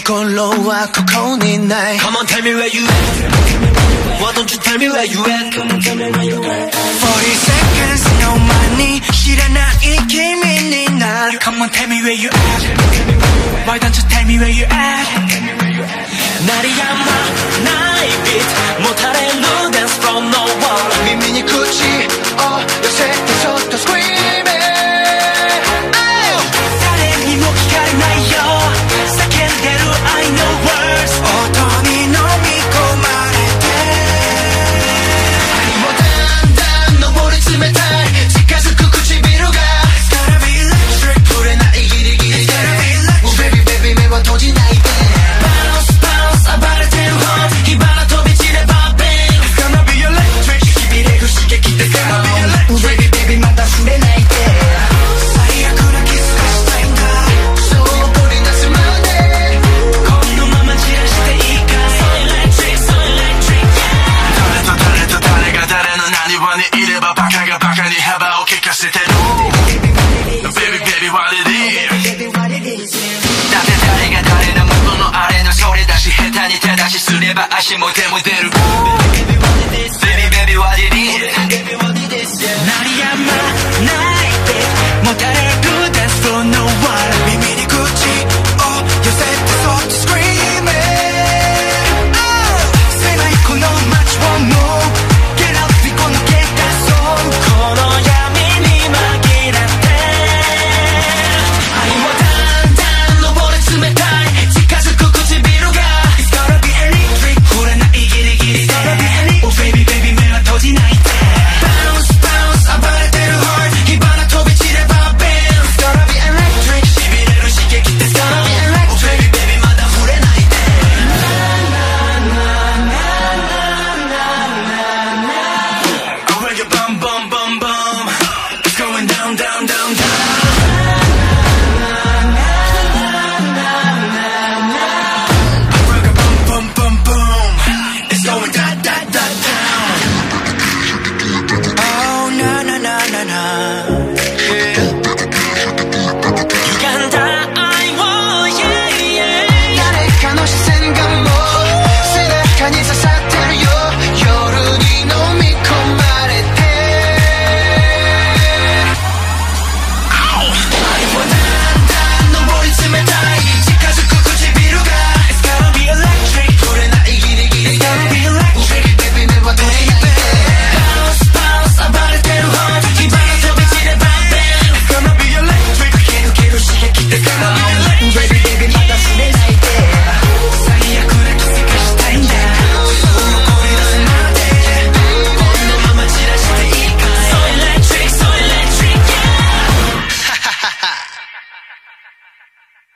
心はここにない Come on tell me where you at Why don't you tell me where you at 40 secondsの前に知らない君になる Come on tell me where you at Why don't you tell me where you at 鳴りやまないビートもたれる Dance from no wall 耳に口を寄せてそっと Screaming 誰にも聞かれないよ叫んでる I know words 音に飲み込まれて愛もだんだん上り冷たい近づく唇が It's gotta be electric 触れないギリギリで Oh baby baby 目は閉じないで Bounce bounce 暴れてるほん火花飛び散れば Bang It's gonna be electric しびれる刺激で It's gonna be electric Oh baby baby また触れないで最悪なキスがしたいんだそう取り出すまでこのまま散らしていいかい So electric So electric Yeah 誰と誰が誰の何話にいればバカがバカに幅を利かせてる Baby baby what it is だって誰が誰の元のあれのそれだし下手に手出しすれば足も手も出る Baby baby what it is 鳴りやまないでもたれる Dance floor no